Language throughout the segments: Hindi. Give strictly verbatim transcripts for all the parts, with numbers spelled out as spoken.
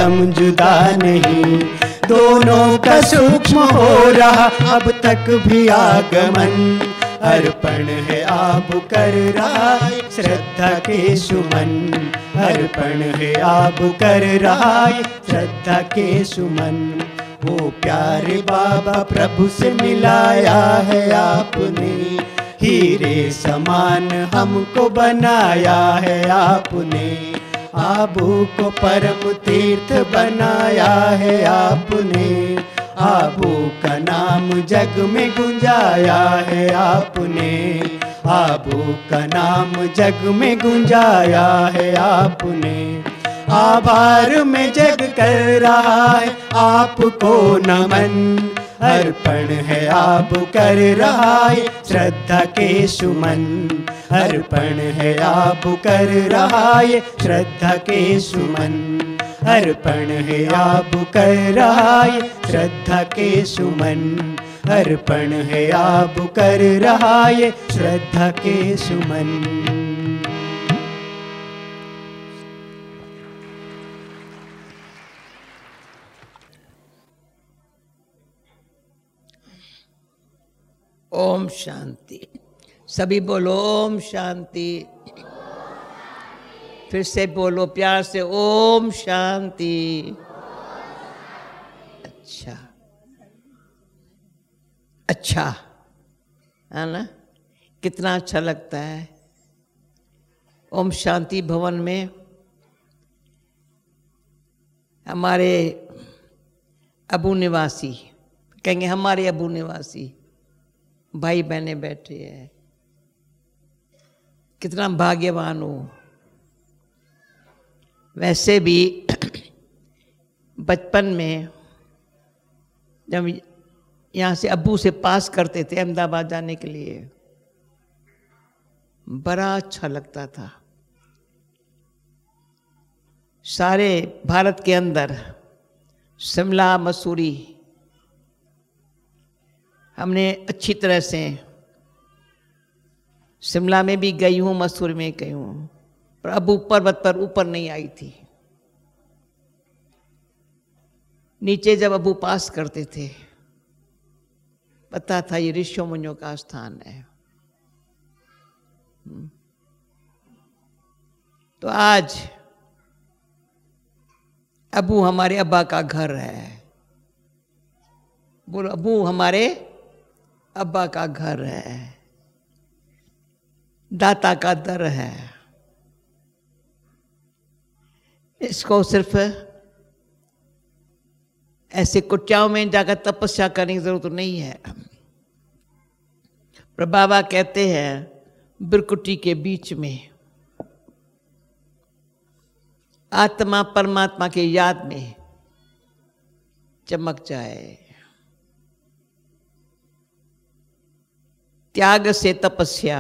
परम जुदा नहीं, दोनों का सूक्ष्म हो रहा अब तक भी आगमन। अर्पण है आप कर रहा श्रद्धा के सुमन, अर्पण है आप कर रहा श्रद्धा के सुमन। वो प्यारे बाबा प्रभु से मिलाया है आपने, हीरे समान हमको बनाया है आपने। आबू को परम तीर्थ बनाया है आपने, आबू का नाम जग में गुंजाया है आपने, आबू का नाम जग में गुंजाया है आपने। आभार में जग कर रहा है आपको नमन, अर्पण है आप कर रहा है श्रद्धा के सुमन, अर्पण है आप कर रहा है श्रद्धा के सुमन, अर्पण है आप कर रहा है श्रद्धा के सुमन, अर्पण है आप कर रहा है श्रद्धा के सुमन। ओम शांति। सभी बोलो ओम शांति। फिर से बोलो प्यार से ओम शांति। अच्छा अच्छा है ना, कितना अच्छा लगता है। ओम शांति भवन में हमारे अबू निवासी, कहेंगे हमारे अबू निवासी भाई बहने बैठे हैं, कितना भाग्यवान हो। वैसे भी बचपन में जब यहाँ से अब्बू से पास करते थे अहमदाबाद जाने के लिए, बड़ा अच्छा लगता था। सारे भारत के अंदर शिमला मसूरी हमने अच्छी तरह से, शिमला में भी गई हूँ, मसूरी में गई हूँ, पर अबू पर्वत पर ऊपर नहीं आई थी। नीचे जब अबू पास करते थे पता था ये ऋषियों मुनियों का स्थान है। तो आज अबू हमारे अब्बा का घर है। बोलो अबू हमारे अब्बा का घर है, दाता का दर है। इसको सिर्फ ऐसे कुटियाओं में जाकर तपस्या करने की जरूरत नहीं है। पर बाबा कहते हैं बिरकुटी के बीच में आत्मा परमात्मा के याद में चमक जाए। त्याग से तपस्या,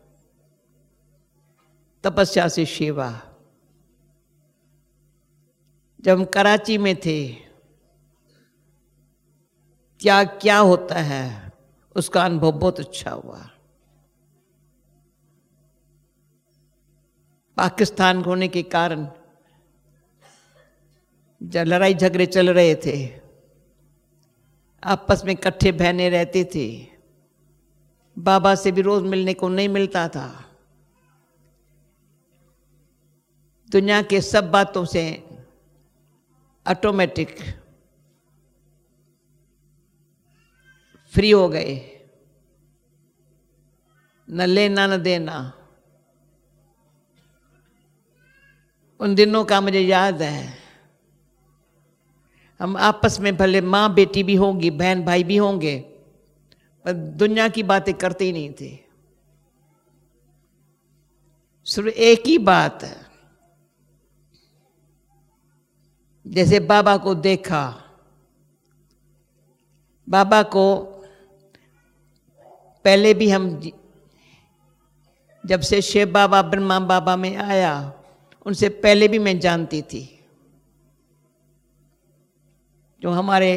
तपस्या से सेवा। जब हम कराची में थे, त्याग क्या होता है उसका अनुभव बहुत अच्छा हुआ। पाकिस्तान होने के कारण जब लड़ाई झगड़े चल रहे थे, आपस में इकट्ठे बहने रहते थे। बाबा से भी रोज मिलने को नहीं मिलता था। दुनिया के सब बातों से ऑटोमेटिक फ्री हो गए, न लेना न देना। उन दिनों का मुझे याद है, हम आपस में भले माँ बेटी भी होंगी, बहन भाई भी होंगे, पर दुनिया की बातें करते ही नहीं थे। सिर्फ एक ही बात है, जैसे बाबा को देखा, बाबा को पहले भी हम जब से शिव बाबा ब्रह्मा बाबा में आया, उनसे पहले भी मैं जानती थी। जो हमारे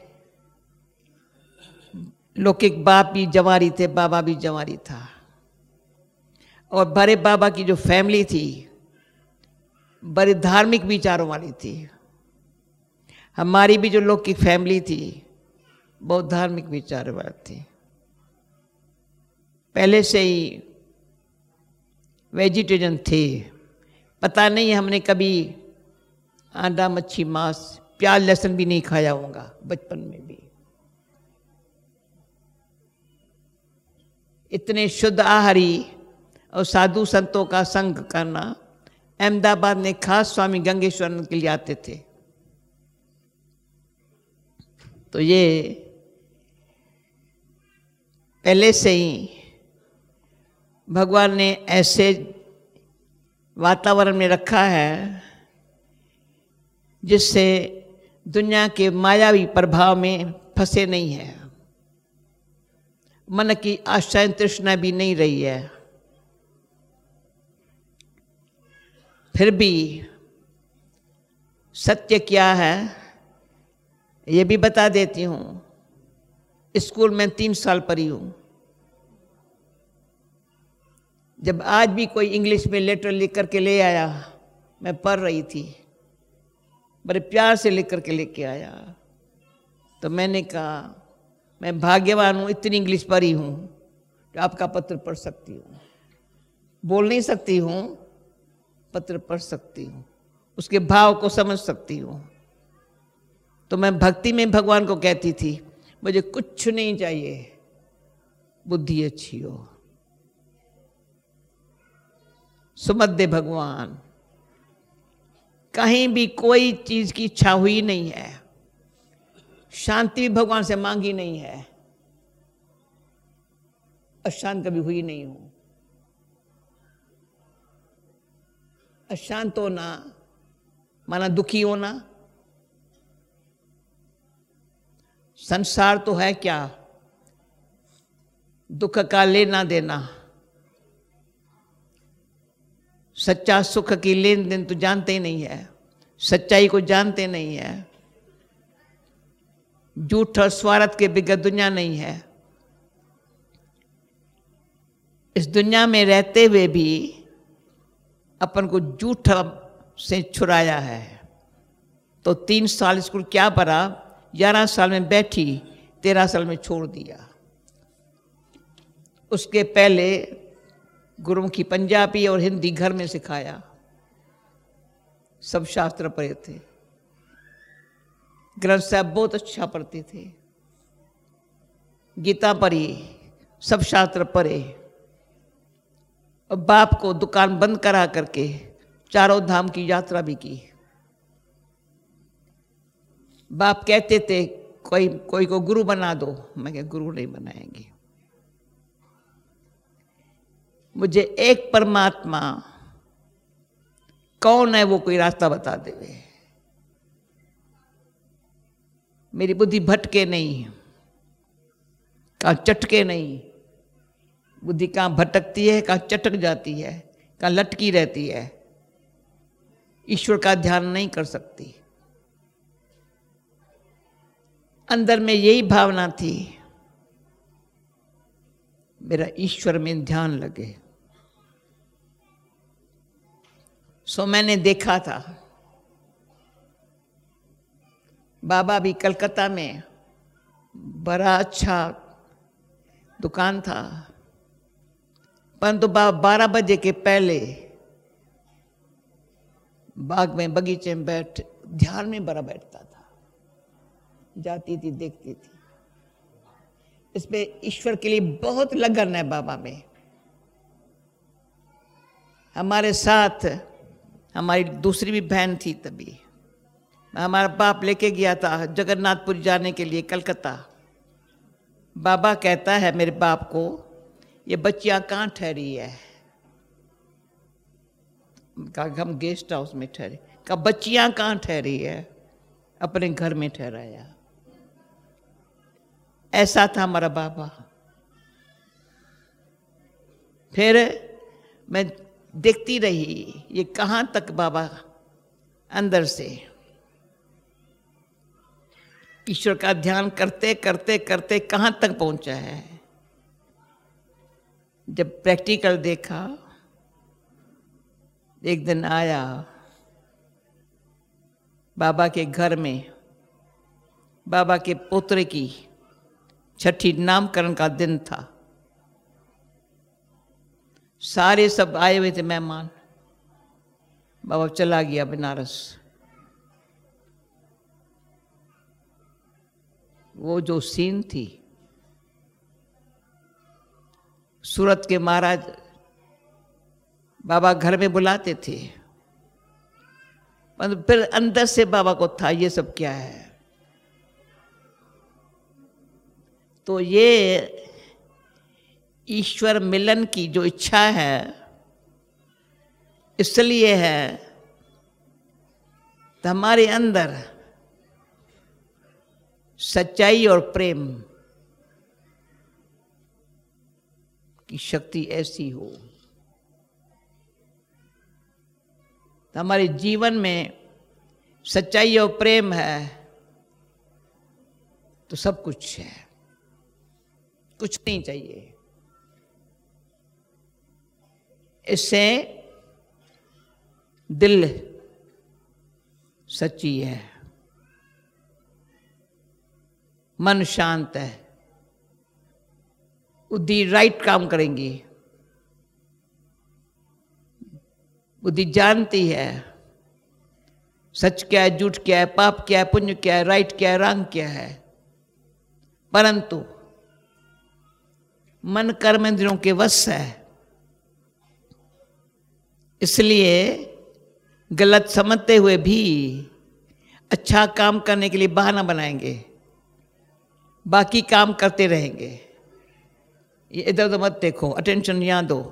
लौकिक बाप भी जवारी थे, बाबा भी जवारी था। और बड़े बाबा की जो फैमिली थी, बड़े धार्मिक विचारों वाली थी। हमारी भी जो लोग की फैमिली थी बहुत धार्मिक विचार वाली थी, पहले से ही वेजिटेरियन थे। पता नहीं हमने कभी अंडा मच्छी मांस प्याज लहसुन भी नहीं खाया होगा बचपन में भी। इतने शुद्ध आहारी और साधु संतों का संग करना। अहमदाबाद में खास स्वामी गंगेश्वर के लिए आते थे। तो ये पहले से ही भगवान ने ऐसे वातावरण में रखा है जिससे दुनिया के मायावी प्रभाव में फंसे नहीं है, मन की आशाएं तृष्णा भी नहीं रही है। फिर भी सत्य क्या है ये भी बता देती हूँ। स्कूल में तीन साल पढ़ी हूँ। जब आज भी कोई इंग्लिश में लेटर लिख करके ले आया, मैं पढ़ रही थी, बड़े प्यार से लिख करके लेके आया, तो मैंने कहा मैं भाग्यवान हूँ, इतनी इंग्लिश पढ़ी हूँ तो आपका पत्र पढ़ सकती हूँ। बोल नहीं सकती हूँ, पत्र पढ़ सकती हूँ, उसके भाव को समझ सकती हूँ। तो मैं भक्ति में भगवान को कहती थी मुझे कुछ नहीं चाहिए, बुद्धि अच्छी हो। सुमत दे भगवान, कहीं भी कोई चीज की इच्छा हुई नहीं है, शांति भी भगवान से मांगी नहीं है, अशांत कभी हुई नहीं हूं। अशांत होना माना दुखी होना। संसार तो है क्या, दुख का लेना देना। सच्चा सुख की लेन देन तो जानते ही नहीं है, सच्चाई को जानते नहीं है। झूठ और स्वार्थ के बिगड़ दुनिया नहीं है। इस दुनिया में रहते हुए भी अपन को झूठ से छुड़ाया है। तो तीन साल स्कूल क्या पढ़ा, ग्यारह साल में बैठी, तेरह साल में छोड़ दिया। उसके पहले गुरुओं की पंजाबी और हिंदी घर में सिखाया, सब शास्त्र पढ़े थे। ग्रंथ साहब बहुत अच्छा पढ़ते थे, गीता पढ़ी, सब शास्त्र पढ़े। और बाप को दुकान बंद करा करके चारों धाम की यात्रा भी की। बाप कहते थे कोई कोई को गुरु बना दो, मैं क्या गुरु नहीं बनाएंगे। मुझे एक परमात्मा कौन है वो कोई रास्ता बता देवे, मेरी बुद्धि भटके नहीं, कहाँ चटके नहीं। बुद्धि कहाँ भटकती है, कहाँ चटक जाती है, कहाँ लटकी रहती है, ईश्वर का ध्यान नहीं कर सकती। अंदर में यही भावना थी मेरा ईश्वर में ध्यान लगे। सो मैंने देखा था बाबा भी कलकत्ता में बड़ा अच्छा दुकान था, परंतु बाबा बारह बजे के पहले बाग में बगीचे में बैठ ध्यान में बड़ा बैठता था। जाती थी, देखती थी। इसमें ईश्वर के लिए बहुत लगन है बाबा में। हमारे साथ हमारी दूसरी भी बहन थी। तभी हमारा बाप लेके गया था जगन्नाथपुरी जाने के लिए कलकत्ता। बाबा कहता है मेरे बाप को, ये बच्चियां कहाँ ठहरी है? कहा हम गेस्ट हाउस में ठहरे। कहा बच्चियां कहाँ ठहरी है? अपने घर में ठहराया। ऐसा था हमारा बाबा। फिर मैं देखती रही ये कहाँ तक बाबा अंदर से ईश्वर का ध्यान करते करते करते कहाँ तक पहुंचा है। जब प्रैक्टिकल देखा, एक दिन आया बाबा के घर में बाबा के पोतरे की छठी नामकरण का दिन था। सारे सब आए हुए थे मेहमान। बाबा चला गया बनारस। वो जो सीन थी, सूरत के महाराज बाबा घर में बुलाते थे, पर फिर अंदर से बाबा को था ये सब क्या है। तो ये ईश्वर मिलन की जो इच्छा है, इसलिए है तो हमारे अंदर सच्चाई और प्रेम की शक्ति ऐसी हो, तो हमारे जीवन में सच्चाई और प्रेम है तो सब कुछ है, कुछ नहीं चाहिए। इससे दिल सच्ची है, मन शांत है, बुद्धि राइट काम करेंगी, बुद्धि जानती है सच क्या है, झूठ क्या है, पाप क्या है, पुण्य क्या है, राइट क्या है, रॉन्ग क्या है। परंतु मन कर्म इंद्रियों के वश है, इसलिए गलत समझते हुए भी अच्छा काम करने के लिए बहाना बनाएंगे, बाकी काम करते रहेंगे। ये इधर उधर मत देखो, अटेंशन यहाँ दो।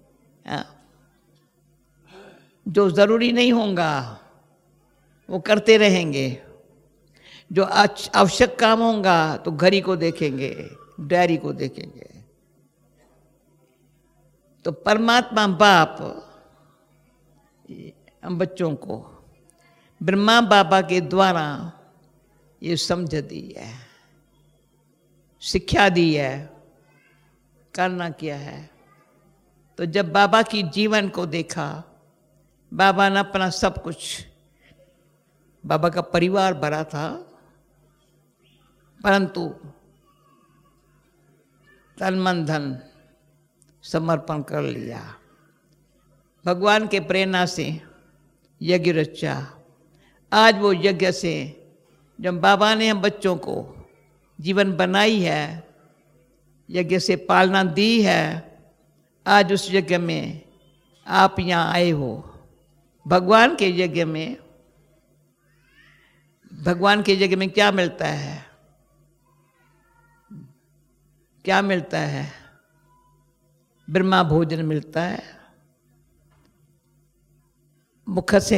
जो जरूरी नहीं होगा वो करते रहेंगे, जो आवश्यक काम होगा तो घड़ी को देखेंगे, डायरी को देखेंगे। तो परमात्मा बाप हम बच्चों को ब्रह्मा बाबा के द्वारा ये समझ दी है, शिक्षा दी है, करना क्या है। तो जब बाबा की जीवन को देखा, बाबा ने अपना सब कुछ, बाबा का परिवार बड़ा था, परंतु तन मन धन समर्पण कर लिया। भगवान के प्रेरणा से यज्ञ रचा। आज वो यज्ञ से जब बाबा ने हम बच्चों को जीवन बनाई है, यज्ञ से पालना दी है, आज उस यज्ञ में आप यहाँ आए हो। भगवान के यज्ञ में, भगवान के यज्ञ में क्या मिलता है? क्या मिलता है? ब्रह्मा भोजन मिलता है। मुख से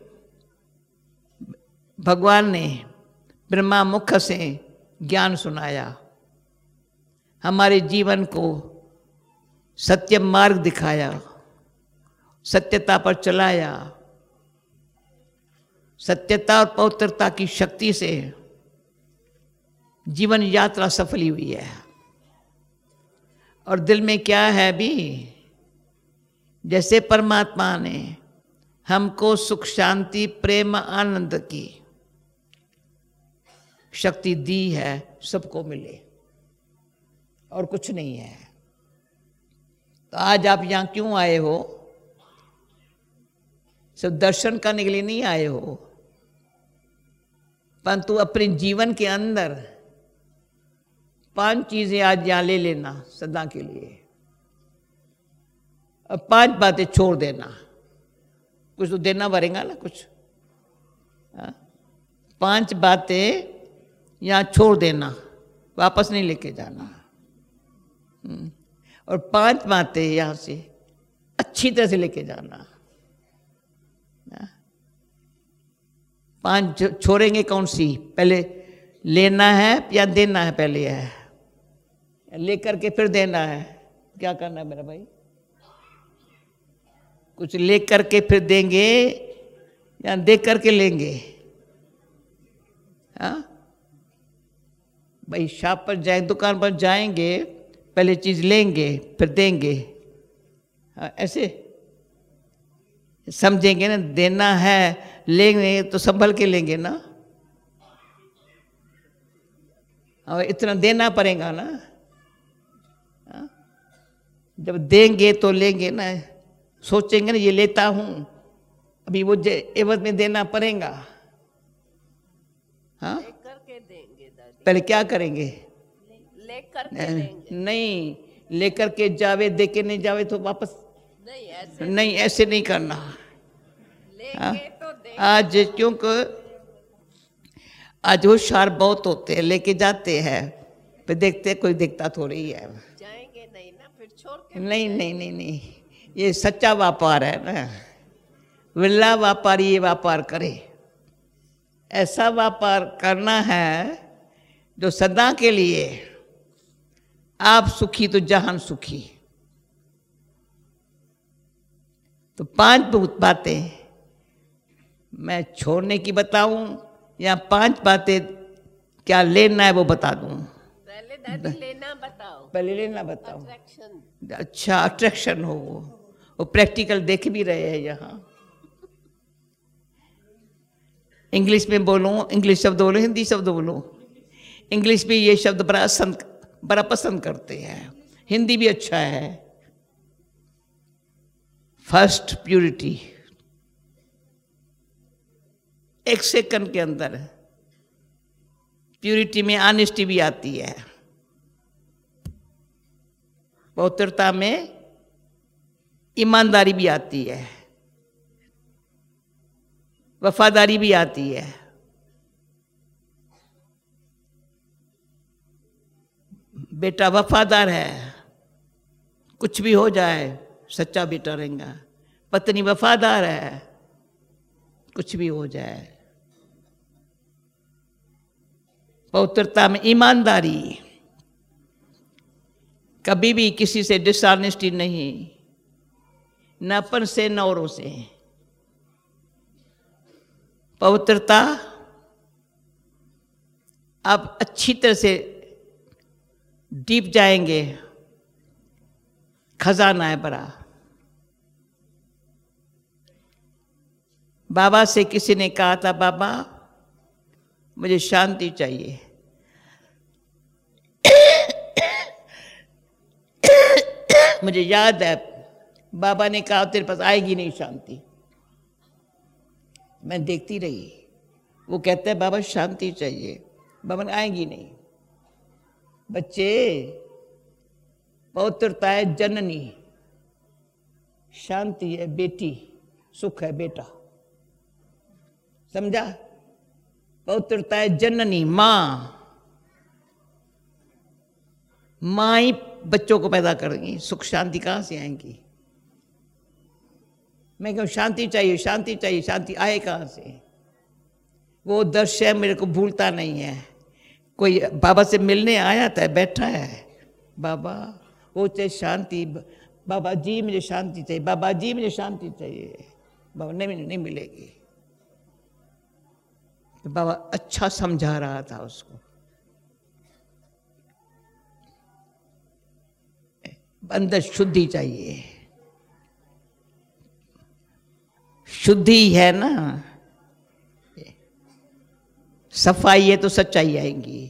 भगवान ने ब्रह्मा मुख से ज्ञान सुनाया, हमारे जीवन को सत्य मार्ग दिखाया, सत्यता पर चलाया। सत्यता और पवित्रता की शक्ति से जीवन यात्रा सफली हुई है। और दिल में क्या है भी, जैसे परमात्मा ने हमको सुख शांति प्रेम आनंद की शक्ति दी है, सबको मिले और कुछ नहीं है। तो आज आप यहाँ क्यों आए हो? सिर्फ दर्शन करने के लिए नहीं आए हो, परंतु अपने जीवन के अंदर पांच चीजें आज यहाँ ले लेना सदा के लिए, और पांच बातें छोड़ देना। कुछ तो देना पड़ेगा ना, कुछ आ? पांच बातें यहाँ छोड़ देना, वापस नहीं लेके जाना। और पांच बातें यहाँ से अच्छी तरह से लेके जाना। पांच छोड़ेंगे कौन सी? पहले लेना है या देना है? पहले है लेकर के फिर देना है। क्या करना है मेरा भाई? कुछ ले करके फिर देंगे या दे करके लेंगे? हाँ भाई, शॉप पर जाए, दुकान पर जाएंगे, पहले चीज लेंगे फिर देंगे। हाँ, ऐसे समझेंगे ना, देना है लेंगे तो संभल के लेंगे ना। और इतना देना पड़ेगा ना। हाँ? जब देंगे तो लेंगे ना, सोचेंगे ना ये लेता हूं, अभी वो एवज में देना पड़ेगा। हाँ, करके देंगे दादी। पहले क्या करेंगे? लेकर के देंगे। नहीं, लेकर के जावे, दे के नहीं जावे तो वापस नहीं, ऐसे नहीं, ऐसे नहीं करना। लेके तो देंगे। आज क्योंकि आज होशियार बहुत होते हैं, लेके जाते हैं, फिर देखते कोई देखता थोड़ी है। जाएंगे नहीं ना, फिर छोड़ के। नहीं नहीं नहीं नहीं, ये सच्चा व्यापार है ना। विरला व्यापारी ये व्यापार करे। ऐसा व्यापार करना है जो सदा के लिए आप सुखी तो जहान सुखी। तो पांच बातें मैं छोड़ने की बताऊं या पांच बातें क्या लेना है वो बता दूं? पहले दादी लेना बताओ। पहले लेना बताओ। अट्रैक्शन। अच्छा, अट्रैक्शन हो वो, वो प्रैक्टिकल देख भी रहे हैं यहाँ। इंग्लिश में बोलो, इंग्लिश शब्द बोलो, हिंदी शब्द बोलो। इंग्लिश में ये शब्द बड़ा पसंद बड़ा पसंद करते हैं, हिंदी भी अच्छा है। फर्स्ट प्यूरिटी, एक सेकंड के अंदर प्यूरिटी में ऑनेस्टी भी आती है, पवित्रता में ईमानदारी भी आती है, वफादारी भी आती है। बेटा वफादार है, कुछ भी हो जाए सच्चा बेटा रहेगा। पत्नी वफादार है, कुछ भी हो जाए। पवित्रता में ईमानदारी, कभी भी किसी से डिसऑनेस्टी नहीं, न अपन से न औरों से। पवित्रता आप अच्छी तरह से डीप जाएंगे, खजाना है बड़ा। बाबा से किसी ने कहा था, बाबा मुझे शांति चाहिए। मुझे याद है बाबा ने कहा तेरे पास आएगी नहीं शांति। मैं देखती रही, वो कहता है बाबा शांति चाहिए, बाबा ने आएगी नहीं। बच्चे, पवित्रता है जननी, शांति है बेटी, सुख है बेटा। समझा? पवित्रता है जननी, माँ। माँ ही बच्चों को पैदा करेंगी, सुख शांति कहाँ से आएंगी? मैं कहूँ शांति चाहिए, शांति चाहिए, शांति आए कहाँ से? वो दृश्य मेरे को भूलता नहीं है। कोई बाबा से मिलने आया था, बैठा है, बाबा वो चाहिए शांति, बाबा जी मुझे शांति चाहिए, बाबा जी मुझे शांति चाहिए। बाबा नहीं नहीं मिलेगी। तो बाबा अच्छा समझा रहा था उसको। अंदर शुद्धि चाहिए, शुद्धि है ना, सफाई है तो सच्चाई आएगी।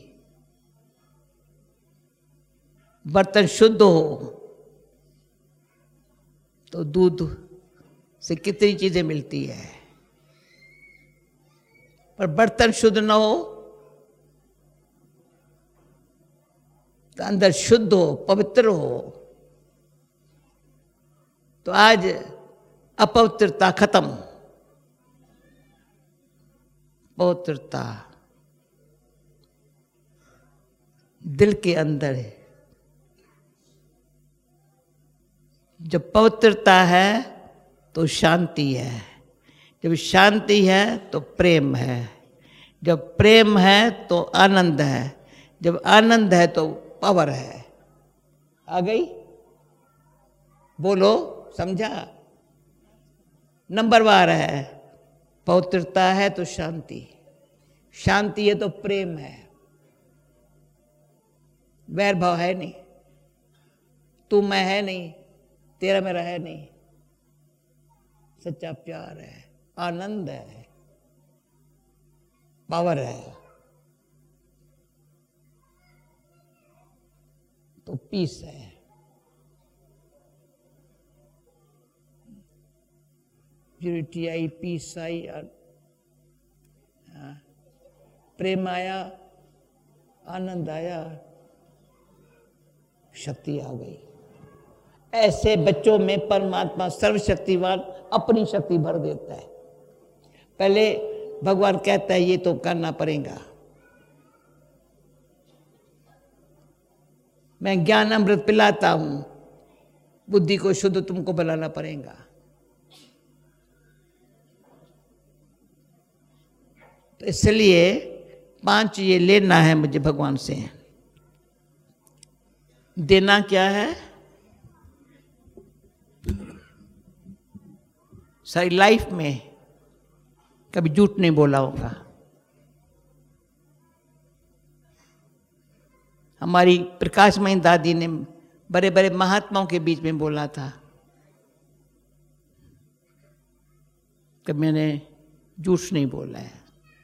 बर्तन शुद्ध हो तो दूध से कितनी चीजें मिलती है, पर बर्तन शुद्ध न हो तो अंदर शुद्ध हो, पवित्र हो। तो आज अपवित्रता खत्म, पवित्रता दिल के अंदर है। जब पवित्रता है तो शांति है, जब शांति है तो प्रेम है, जब प्रेम है तो आनंद है, जब आनंद है तो पावर है। आ गई? बोलो, समझा? नंबर वार है, पवित्रता है तो शांति, शांति है तो प्रेम है, वैर भाव है नहीं, तू मैं है नहीं, तेरा मेरा है नहीं, सच्चा प्यार है, आनंद है, पावर है। तो पीस है। प्यूरिटी आई, पीस आई, प्रेम आया, आनंद आया, शक्ति आ गई। ऐसे बच्चों में परमात्मा सर्वशक्तिवान अपनी शक्ति भर देता है। पहले भगवान कहता है ये तो करना पड़ेगा, मैं ज्ञान अमृत पिलाता हूं, बुद्धि को शुद्ध तुमको बनाना पड़ेगा। तो इसलिए पांच ये लेना है मुझे भगवान से। देना क्या है? सारी लाइफ में कभी झूठ नहीं बोला होगा। हमारी प्रकाशमयी दादी ने बड़े बड़े महात्माओं के बीच में बोला था कि मैंने झूठ नहीं बोला है।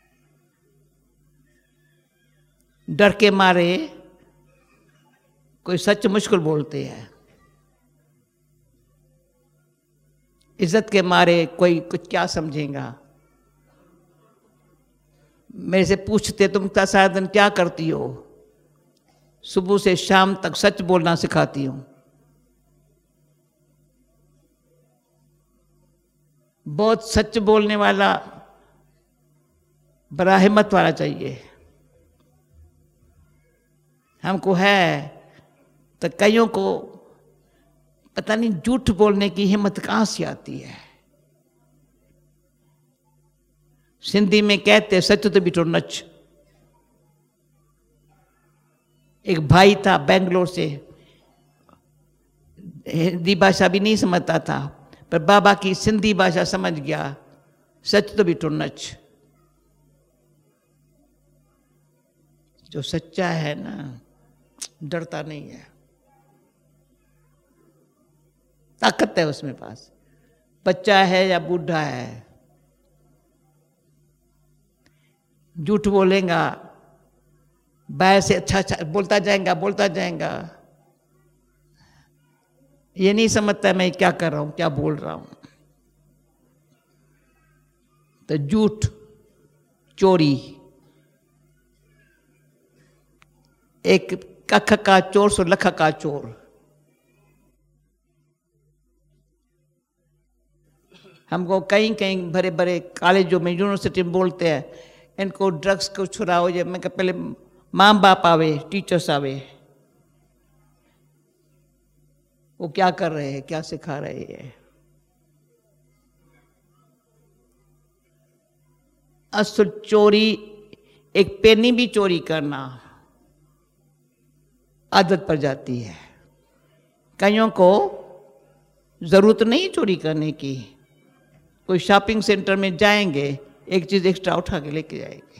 डर के मारे कोई सच मुश्किल बोलते हैं, इज्जत के मारे कोई कुछ क्या समझेगा। मेरे से पूछते तुम सारा दिन क्या करती हो? सुबह से शाम तक सच बोलना सिखाती हूं। बहुत सच बोलने वाला, बड़ा हिम्मत वाला चाहिए हमको है। तो कईयों को पता नहीं झूठ बोलने की हिम्मत कहां से आती है। सिंधी में कहते सच तो बिठो नच। एक भाई था बेंगलोर से, हिंदी भाषा भी नहीं समझता था, पर बाबा की सिंधी भाषा समझ गया। सच तो बिठो नच। जो सच्चा है ना, डरता नहीं है, ताकत है उसमें पास। बच्चा है या बूढ़ा है, झूठ बोलेगा, बाहर से अच्छा अच्छा बोलता जाएगा बोलता जाएगा, ये नहीं समझता मैं क्या कर रहा हूं, क्या बोल रहा हूं। तो झूठ, चोरी, एक कख का चोर सो लख का चोर। हमको कहीं कहीं बड़े बड़े कॉलेजों में, यूनिवर्सिटी में बोलते हैं इनको ड्रग्स को छुड़ाओ। जब मैं पहले माँ बाप आवे, टीचर्स आवे, वो क्या कर रहे हैं, क्या सिखा रहे हैं? असल चोरी, एक पेनी भी चोरी करना आदत पड़ जाती है। कईयों को जरूरत नहीं चोरी करने की। कोई शॉपिंग सेंटर में जाएंगे, एक चीज एक्स्ट्रा उठा के लेके जाएंगे।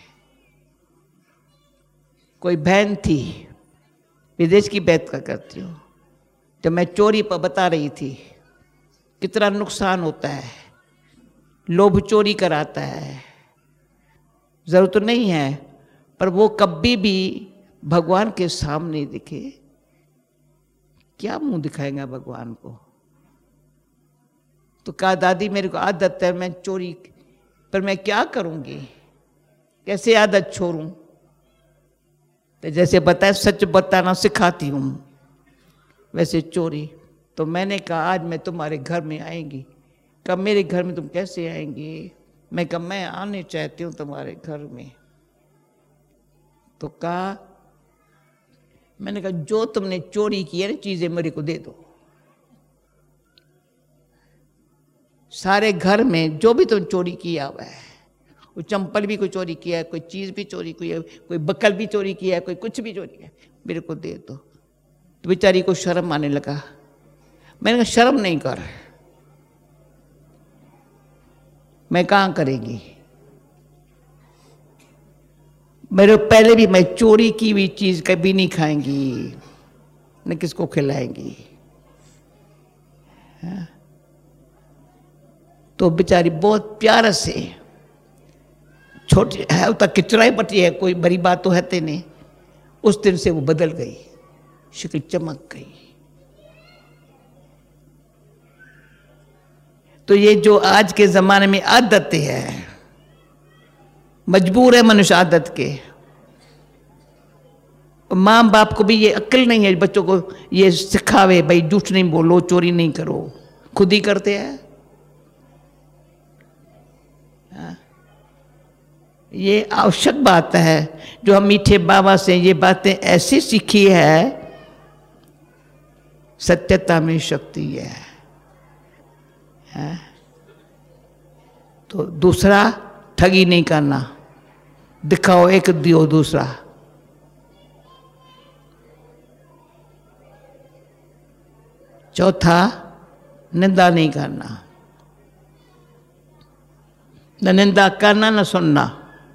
कोई बहन थी, विदेश की बात का करती हूँ, जब मैं चोरी पर बता रही थी कितना नुकसान होता है। लोभ चोरी कराता है, जरूरत नहीं है, पर वो कभी भी भगवान के सामने दिखे, क्या मुंह दिखाएगा भगवान को? तो कहा दादी मेरे को आदत है, मैं चोरी, पर मैं क्या करूंगी, कैसे आदत छोड़ूं? तो जैसे बताया सच बताना सिखाती हूं, वैसे चोरी। तो मैंने कहा आज मैं तुम्हारे घर में आएंगी। कब मेरे घर में तुम कैसे आएंगी? मैं कहा मैं आने चाहती हूँ तुम्हारे घर में। तो कहा, मैंने कहा जो तुमने चोरी की है ना चीजें मेरे को दे दो। सारे घर में जो भी तुम चोरी किया हुआ है, कोई चंपल भी कोई चोरी किया है, कोई चीज भी चोरी की है, कोई बकल भी चोरी किया है, कोई कुछ भी चोरी किया है, मेरे को दे दो। तो बेचारी को शर्म आने लगा। मैंने कहा शर्म नहीं कर, मैं कहाँ करेगी? मेरे पहले भी मैं चोरी की हुई चीज कभी नहीं खाएंगी, न किसको खिलाएंगी। हाँ? तो बेचारी बहुत प्यार से, छोटी है तक किचराई पटी है, कोई बड़ी बात तो है नहीं। उस दिन से वो बदल गई, शक्ल चमक गई। तो ये जो आज के ज़माने में आदतें है, मजबूर है मनुष्य आदत के। माँ बाप को भी ये अक्ल नहीं है बच्चों को ये सिखावे, भाई झूठ नहीं बोलो, चोरी नहीं करो, खुद ही करते हैं। ये आवश्यक बात है जो हम मीठे बाबा से ये बातें ऐसी सीखी है, सत्यता में शक्ति है, है? तो दूसरा ठगी नहीं करना, दिखाओ एक दियो दूसरा। चौथा निंदा नहीं करना, न निंदा करना न सुनना।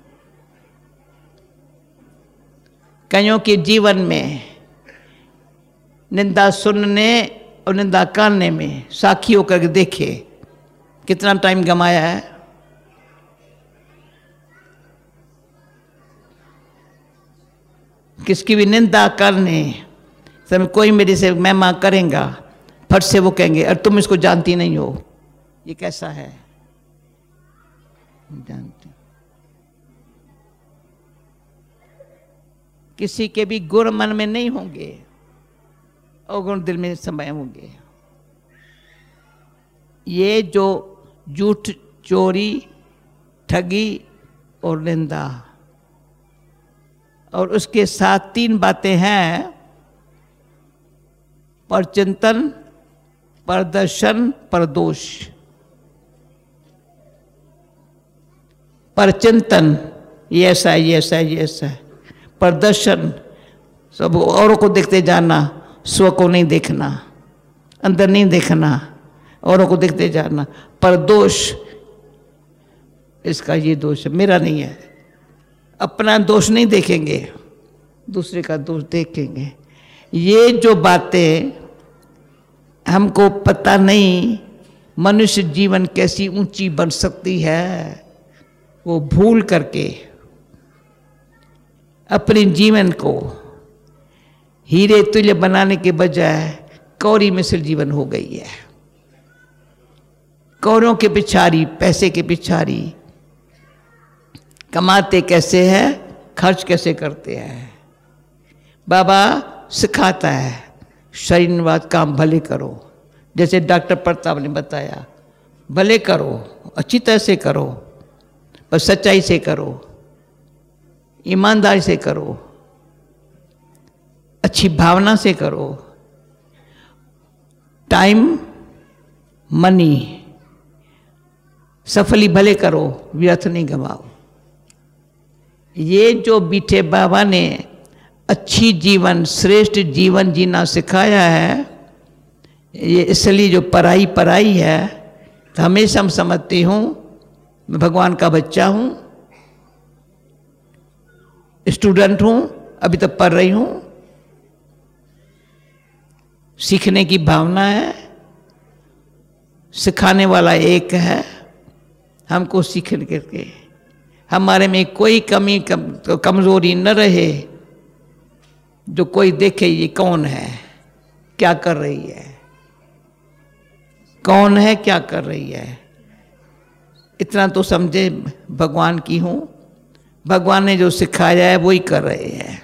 कईयों के जीवन में निंदा सुनने और निंदा करने में साक्षी होकर देखे कितना टाइम गमाया है। किसकी भी निंदा करने समय कोई मेरे से महिमा करेगा, फट से वो कहेंगे और तुम इसको जानती नहीं हो, ये कैसा है जानते। किसी के भी गुण मन में नहीं होंगे, अवगुण दिल में समाये होंगे। ये जो झूठ, चोरी, ठगी और निंदा, और उसके साथ तीन बातें हैं, परचिंतन, प्रदर्शन, प्रदोष। परचिंतन ये ऐसा है, ये ऐसा है, ये ऐसा है। प्रदर्शन सब औरों को देखते जाना, स्व को नहीं देखना, अंदर नहीं देखना, औरों को देखते जाना। प्रदोष इसका ये दोष है, मेरा नहीं है। अपना दोष नहीं देखेंगे, दूसरे का दोष देखेंगे। ये जो बातें हमको पता नहीं मनुष्य जीवन कैसी ऊंची बन सकती है, वो भूल करके अपने जीवन को हीरे तुल्य बनाने के बजाय कौड़ी मिसल जीवन हो गई है। कौड़ों के पिछाड़ी, पैसे के पिछाड़ी, कमाते कैसे हैं, खर्च कैसे करते हैं। बाबा सिखाता है शरीरवाद काम भले करो, जैसे डॉक्टर प्रताप ने बताया, भले करो, अच्छी तरह से करो, पर सच्चाई से करो, ईमानदारी से करो, अच्छी भावना से करो। टाइम, मनी, सफली भले करो, व्यर्थ नहीं गवाओ। ये जो बीठे बाबा ने अच्छी जीवन, श्रेष्ठ जीवन जीना सिखाया है, ये इसलिए जो पढ़ाई पढ़ाई है, तो हमेशा हम समझती हूँ मैं भगवान का बच्चा हूँ, स्टूडेंट हूँ, अभी तक पढ़ रही हूँ। सीखने की भावना है, सिखाने वाला एक है, हमको सीख करके हमारे में कोई कमी कम, कमजोरी न रहे, जो कोई देखे ये कौन है, क्या कर रही है, कौन है, क्या कर रही है, इतना तो समझे भगवान की हूँ, भगवान ने जो सिखाया है वही कर रहे हैं।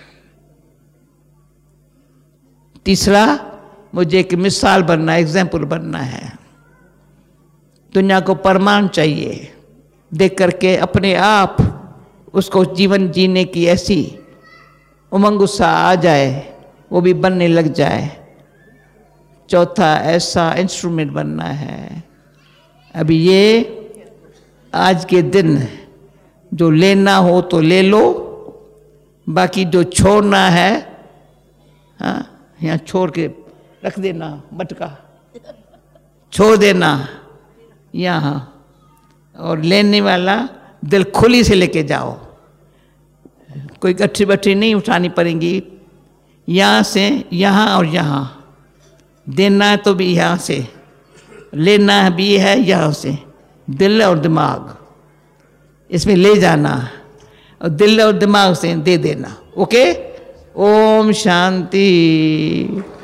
तीसरा, मुझे एक मिसाल बनना, एग्जाम्पल बनना है। दुनिया को प्रमाण चाहिए, देख करके अपने आप उसको जीवन जीने की ऐसी उमंग उत्साह आ जाए, वो भी बनने लग जाए। चौथा, ऐसा इंस्ट्रूमेंट बनना है। अभी ये आज के दिन जो लेना हो तो ले लो, बाकी जो छोड़ना है, हाँ, यहाँ छोड़ के रख देना, मटका छोड़ देना यहाँ, और लेने वाला दिल खुली से लेके जाओ। कोई गठरी बठरी नहीं उठानी पड़ेगी, यहाँ से यहाँ और यहाँ देना है तो भी यहाँ से, लेना भी है यहाँ से, दिल और दिमाग इसमें ले जाना और दिल और दिमाग से दे देना। ओके ओम शांति।